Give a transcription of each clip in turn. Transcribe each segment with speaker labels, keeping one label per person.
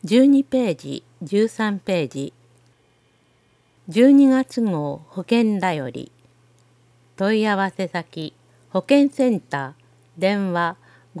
Speaker 1: 12ページ、13ページ。12月号保険だより。問い合わせ先、保険センター、電話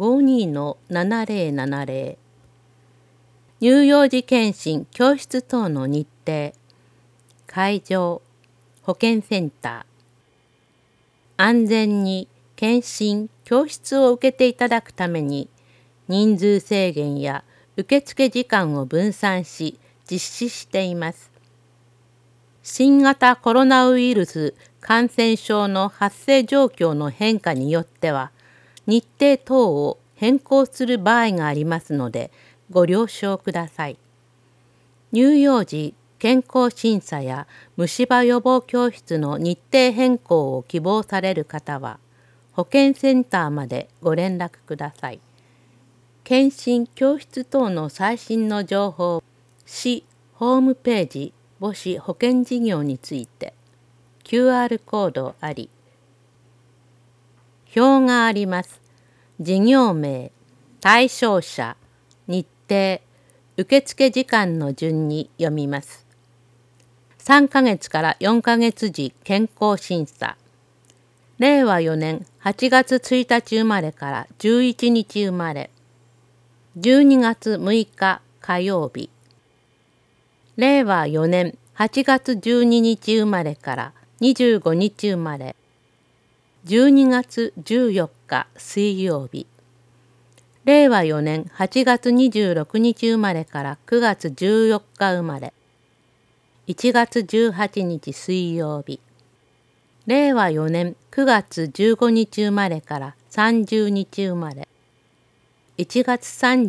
Speaker 1: 52-7070。乳幼児健診教室等の日程。会場、保険センター。安全に健診教室を受けていただくために、人数制限や受付時間を分散し実施しています。新型コロナウイルス感染症の発生状況の変化によっては、日程等を変更する場合がありますので、ご了承ください。乳幼児健康審査や虫歯予防教室の日程変更を希望される方は、保健センターまでご連絡ください。健診教室等の最新の情報、市ホームページ母子保健事業について QR コードあり。表があります。事業名、対象者、日程、受付時間の順に読みます。3ヶ月から4ヶ月時健康審査。令和4年8月1日生まれから11日生まれ。12月6日火曜日。令和4年8月12日生まれから25日生まれ。12月14日水曜日。令和4年8月26日生まれから9月14日生まれ。1月18日水曜日。令和4年9月15日生まれから30日生まれ。1月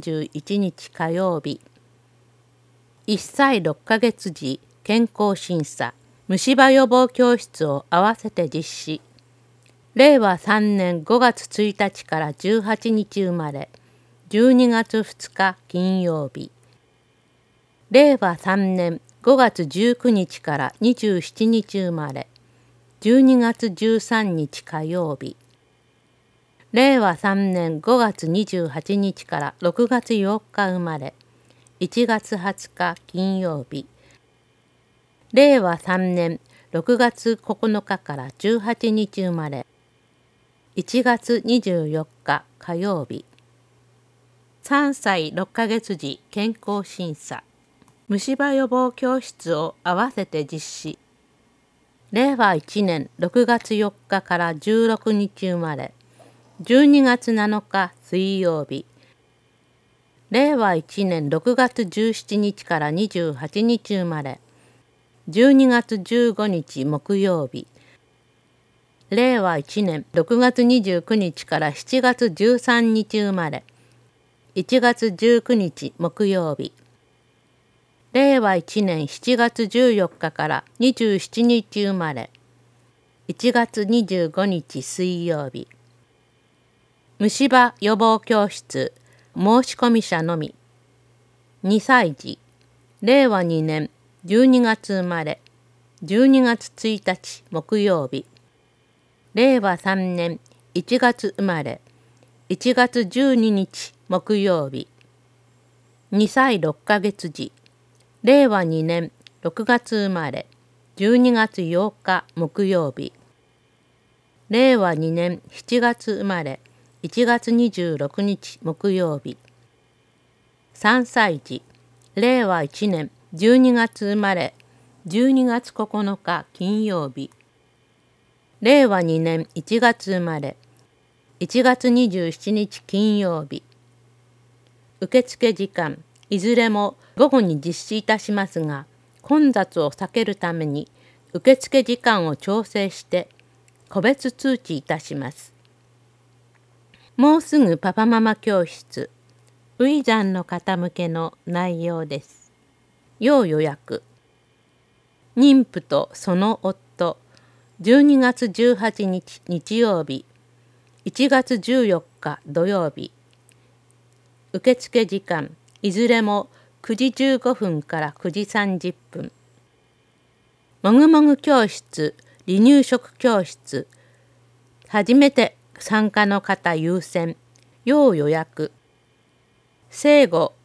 Speaker 1: 31日火曜日。1歳6ヶ月時健康審査、虫歯予防教室を合わせて実施。令和3年5月1日から18日生まれ、12月2日金曜日。令和3年5月19日から27日生まれ、12月13日火曜日。令和3年5月28日から6月8日生まれ、1月20日金曜日。令和3年6月9日から18日生まれ、1月24日火曜日。3歳6ヶ月時健康審査、虫歯予防教室を合わせて実施。令和1年6月4日から16日生まれ、12月7日水曜日。令和1年6月17日から28日生まれ、12月15日木曜日。令和1年6月29日から7月13日生まれ、1月19日木曜日。令和1年7月14日から27日生まれ、1月25日水曜日。虫歯予防教室申込者のみ。2歳児、令和2年12月生まれ、12月1日木曜日。令和3年1月生まれ、1月12日木曜日。2歳6ヶ月児、令和2年6月生まれ、12月8日木曜日。令和2年7月生まれ、1月26日木曜日。3歳児、令和1年12月生まれ、12月9日金曜日。令和2年1月生まれ、1月27日金曜日。受付時間、いずれも午後に実施いたしますが、混雑を避けるために受付時間を調整して個別通知いたします。もうすぐパパママ教室、ウイザンの方向けの内容です。要予約。妊婦とその夫、12月18日日曜日、1月14日土曜日。受付時間、いずれも9時15分から9時30分。もぐもぐ教室、離乳食教室。初めて参加の方優先。要予約。生後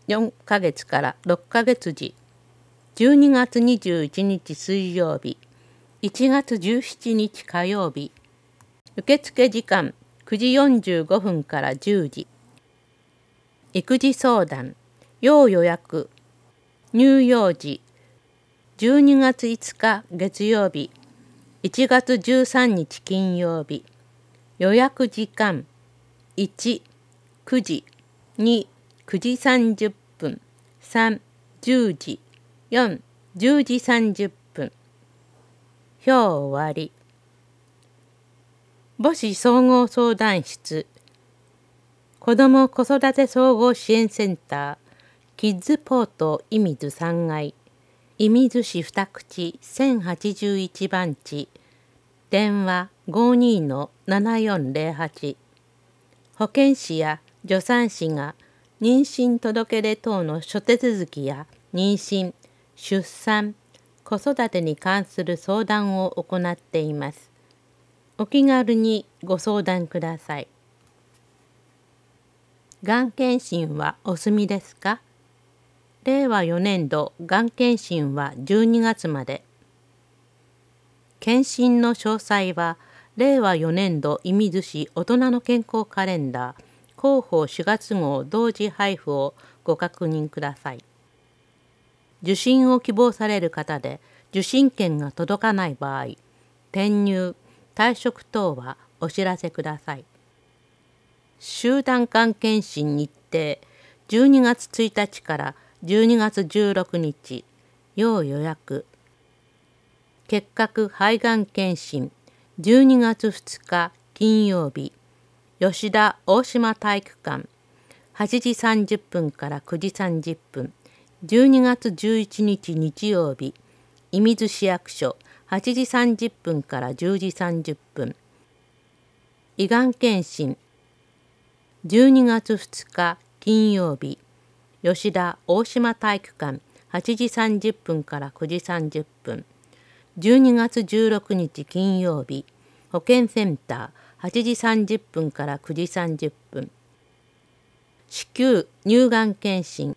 Speaker 1: 4ヶ月から6ヶ月時、12月21日水曜日、1月17日火曜日、受付時間9時45分から10時、育児相談、要予約、乳幼児、12月5日月曜日、1月13日金曜日、予約時間1、9時、2、9時30分、3、10時、4、10時30分。表終わり。母子総合相談室、子ども子育て総合支援センター、キッズポート射水3階、射水市二口1081番地、電話52-7408。保健師や助産師が妊娠届出等の諸手続きや妊娠、出産、子育てに関する相談を行っています。お気軽にご相談ください。がん検診はお済みですか？令和4年度がん検診は12月まで。検診の詳細は令和4年度射水市大人の健康カレンダー広報4月号同時配布をご確認ください。受診を希望される方で受診券が届かない場合、転入、退職等はお知らせください。集団がん検診日程12月1日から12月16日、要予約。結核肺がん検診12月2日金曜日、吉田大島体育館8時30分から9時30分、12月11日日曜日、射水市役所8時30分から10時30分。胃がん検診12月2日金曜日、吉田大島体育館8時30分から9時30分。12月16日金曜日、保健センター8時30分から9時30分。子宮乳がん検診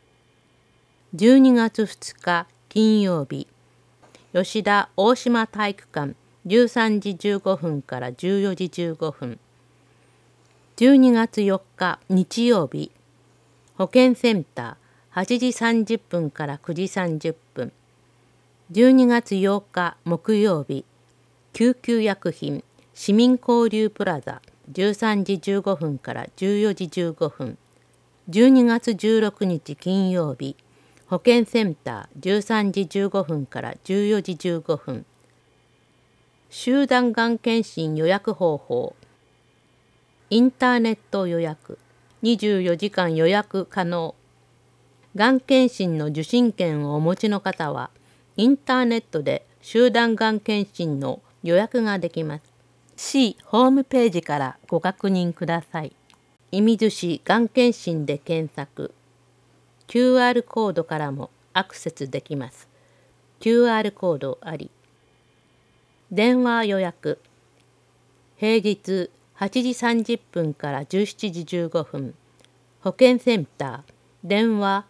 Speaker 1: 12月2日金曜日、吉田大島体育館13時15分から14時15分。12月4日日曜日、保健センター8時30分から9時30分。12月8日木曜日、救急薬品市民交流プラザ13時15分から14時15分。12月16日金曜日、保健センター13時15分から14時15分。集団がん検診予約方法。インターネット予約、24時間予約可能。がん検診の受診券をお持ちの方は、インターネットで集団がん検診の予約ができます。市ホームページからご確認ください。射水市がん検診で検索。QR コードからもアクセスできます。QR コードあり。電話予約。平日8時30分から17時15分。保健センター。電話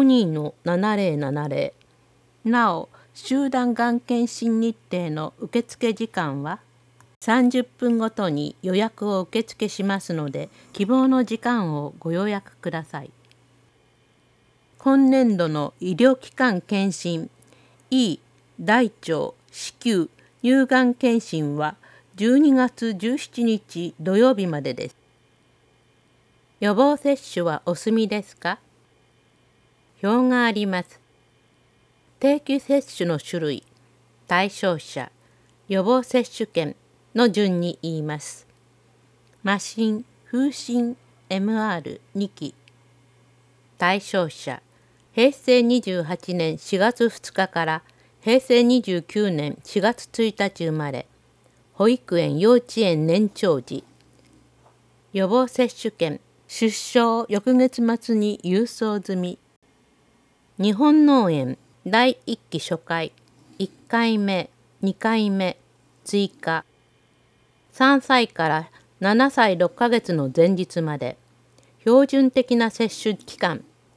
Speaker 1: 52-7070。なお、集団がん検診日程の受付時間は30分ごとに予約を受付しますので、希望の時間をご予約ください。今年度の医療機関検診、胃、大腸、子宮、乳がん検診は12月17日土曜日までです。予防接種はお済みですか？表があります。定期接種の種類、対象者、予防接種券の順に言います。麻疹、風疹、MR2 期。対象者、平成28年4月2日から平成29年4月1日生まれ、保育園幼稚園年長児。予防接種券、出生翌月末に郵送済み。日本脳炎第1期初回、1回目、2回目、追加。3歳から7歳6ヶ月の前日まで、標準的な接種期間、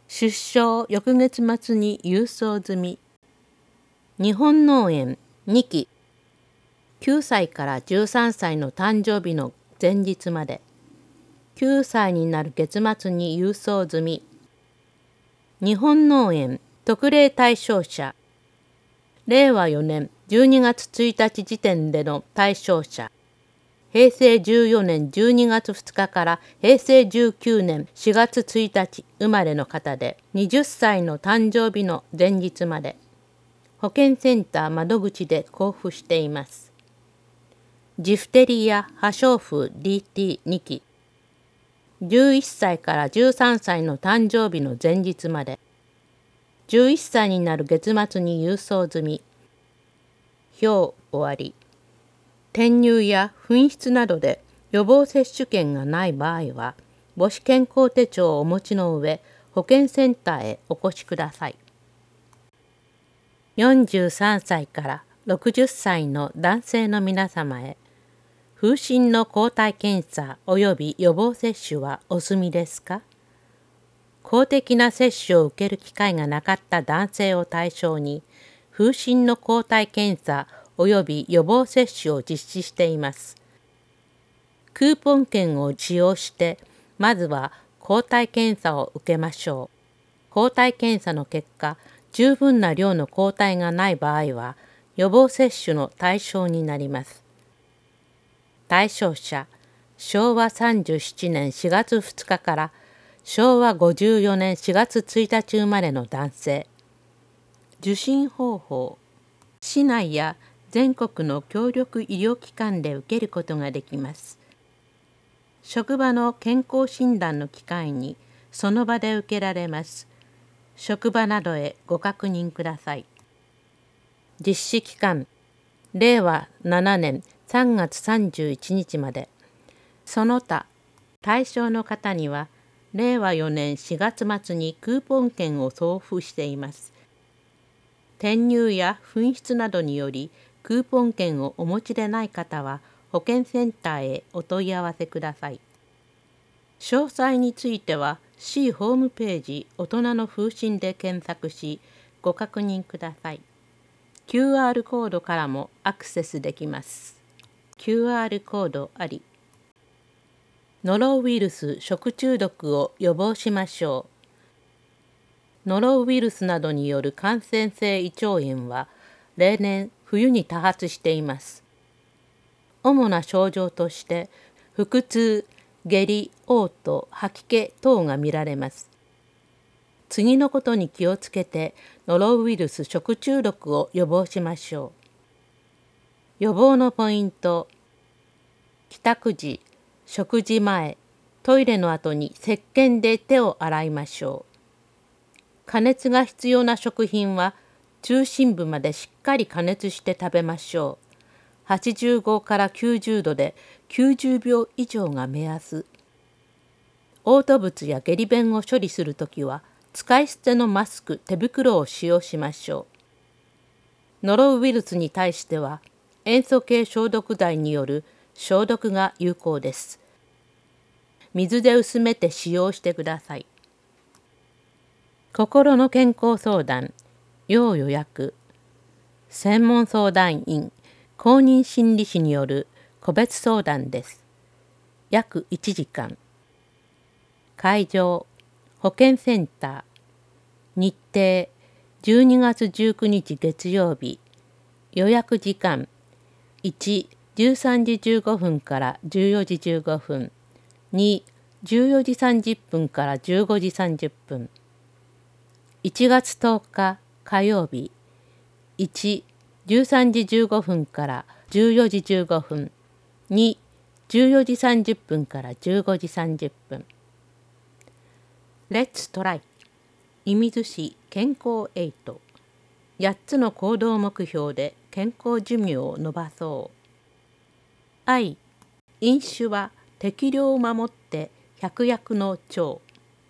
Speaker 1: 出生翌月末に郵送済み。日本脳炎2期。9歳から13歳の誕生日の前日まで。9歳になる月末に郵送済み。日本脳炎特例対象者。令和4年12月1日時点での対象者。平成14年12月2日から平成19年4月1日生まれの方で、20歳の誕生日の前日まで。保健センター窓口で交付しています。ジフテリア破傷風 DT2 期。11歳から13歳の誕生日の前日まで。11歳になる月末に郵送済み。表終わり。転入や紛失などで予防接種券がない場合は、母子健康手帳をお持ちの上、保健センターへお越しください。43歳から60歳の男性の皆様へ、風疹の抗体検査及び予防接種はお済みですか？公的な接種を受ける機会がなかった男性を対象に、風疹の抗体検査及び予防接種を実施しています。クーポン券を使用して、まずは抗体検査を受けましょう。抗体検査の結果、十分な量の抗体がない場合は、予防接種の対象になります。対象者、昭和37年4月2日から昭和54年4月1日生まれの男性。受診方法、市内や全国の協力医療機関で受けることができます。職場の健康診断の機会にその場で受けられます。職場などへご確認ください。実施期間、令和7年3月31日まで。その他、対象の方には、令和4年4月末にクーポン券を送付しています。転入や紛失などにより、クーポン券をお持ちでない方は、保健センターへお問い合わせください。詳細については、市ホームページ大人の風疹で検索し、ご確認ください。QR コードからもアクセスできます。QR コードあり。ノロウイルス食中毒を予防しましょう。ノロウイルスなどによる感染性胃腸炎は例年冬に多発しています。主な症状として腹痛、下痢、嘔吐、吐き気等が見られます。次のことに気をつけてノロウイルス食中毒を予防しましょう。予防のポイント。帰宅時、食事前、トイレの後に石鹸で手を洗いましょう。加熱が必要な食品は中心部までしっかり加熱して食べましょう。85から90度で90秒以上が目安。嘔吐物や下痢便を処理するときは、使い捨てのマスク、手袋を使用しましょう。ノロウイルスに対しては、塩素系消毒剤による消毒が有効です。水で薄めて使用してください。心の健康相談、要予約。専門相談員、公認心理師による個別相談です。約1時間。会場、保健センター。日程、12月19日月曜日。予約時間、1、13時15分から14時15分。2、14時30分から15時30分。1月10日火曜日。1、13時15分から14時15分。2、14時30分から15時30分。レッツトライ。射水市健康エイト。8つの行動目標で健康寿命を延ばそう。愛、飲酒は適量を守って百薬の長。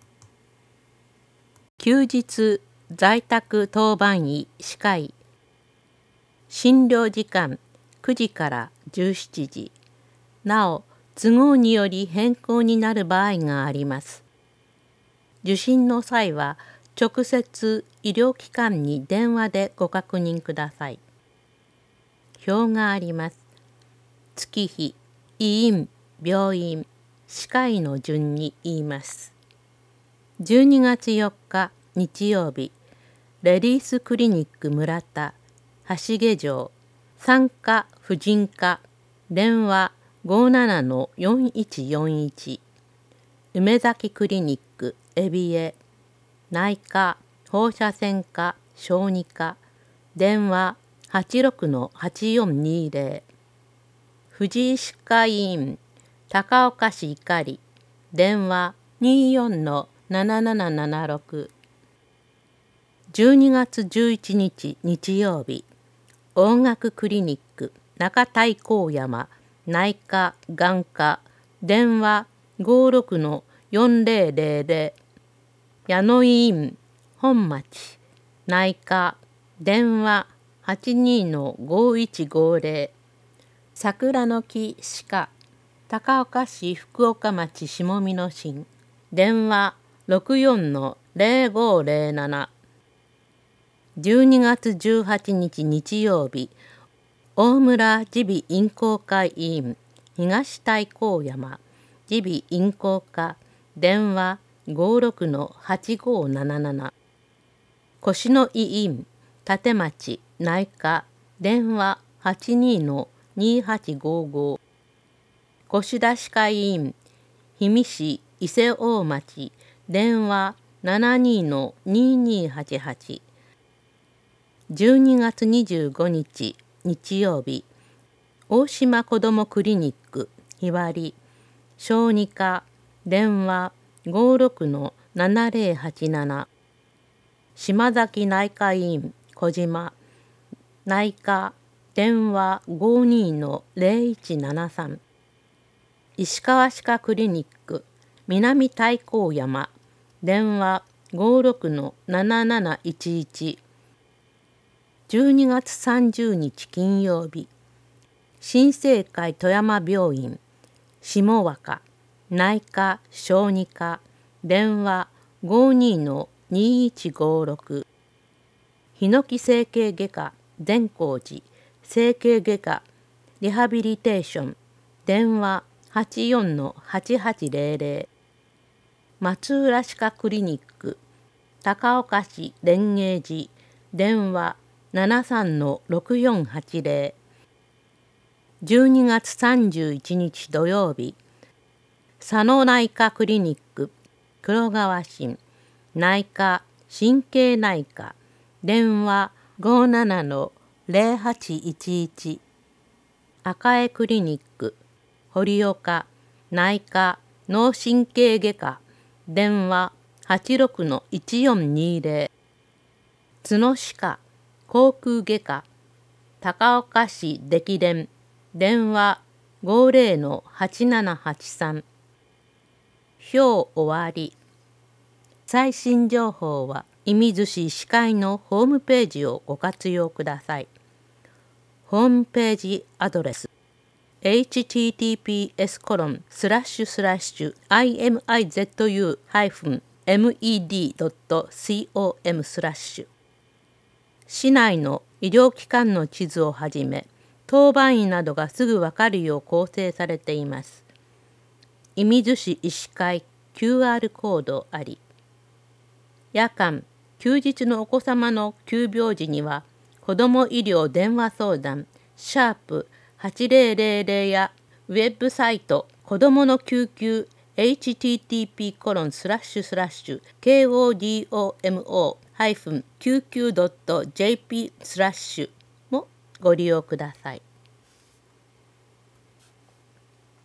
Speaker 1: 休日在宅当番医歯科医。診療時間9時から17時。なお、都合により変更になる場合があります。受診の際は直接医療機関に電話でご確認ください。表があります。月日、医院、病院、歯科医の順に言います。12月4日日曜日、レディースクリニック村田、橋毛城、産科婦人科、電話 57-4141、梅崎クリニック海老江、内科、放射線科、小児科、電話 86-8420、藤井歯科医院、高岡市碇、電話 24-7776、12月11日日曜日、音楽クリニック中太閤山内科眼科、電話 56-4000、矢野医院本町内科、電話 82-5150、桜の木歯科高岡市福岡町下美濃新、電話 64-0507、12月18日日曜日、大村耳鼻咽喉科医院東太閤山耳鼻咽喉科、電話 56-8577、腰の医院立町内科、電話 82-2855、腰田歯科医院氷見市伊勢大町、電話 72-2288、12月25日日曜日、大島子どもクリニックひばり小児科、電話 56-7087、島崎内科医院小島内科、電話 52-0173、石川歯科クリニック南太閤山、電話 56-7711、12月30日金曜日、新生会富山病院下若内科小児科、電話 52-2156、ヒノキ整形外科善光寺整形外科リハビリテーション、電話 84-8800、松浦歯科クリニック高岡市蓮華寺、電話 73-6480、12月31日土曜日、佐野内科クリニック黒川新内科神経内科、電話 57-0811、赤江クリニック堀岡内科脳神経外科、電話 86-1420、角歯科口腔外科高岡市碇蓮、電話 50-8783。表終わり。最新情報は射水市医師会のホームページをご活用ください。ホームページアドレス https://imizu-med.com/市内の医療機関の地図をはじめ、当番医などがすぐわかるよう構成されています。射水市医師会 QR コードあり。夜間、休日のお子様の急病時には、子ども医療電話相談#8000やウェブサイト子どもの救急 http://kodomo-救急.jp/ もご利用ください。